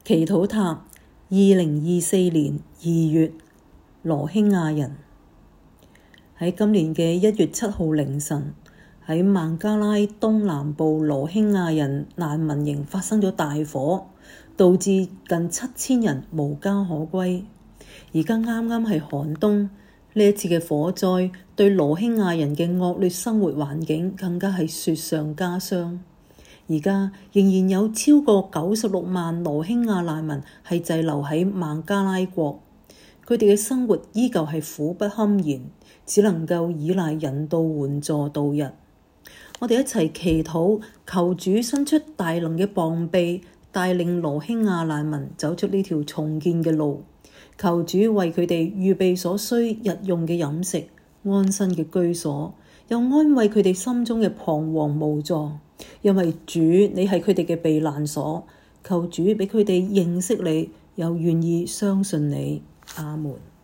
祈禱塔2024年2月，羅興亞人。喺今年嘅1月7號凌晨，喺孟加拉東南部羅興亞人難民營發生咗大火，導致近7000人無家可歸。而家啱啱係寒冬，呢一次嘅火災對羅興亞人嘅惡劣生活環境更加係雪上加霜。而家仍然有超過96萬羅興亞難民係滯留喺孟加拉國，佢哋嘅生活依舊係苦不堪言，只能夠依賴人道援助度日。我哋一齊祈禱，求主伸出大能嘅膀臂，帶領羅興亞難民走出呢條重建嘅路。求主為佢哋預備所需日用嘅飲食、安身嘅居所，又安慰佢哋心中嘅彷徨無助。因為主，你係佢哋嘅避難所，求主俾佢哋認識你，又願意相信你。阿門。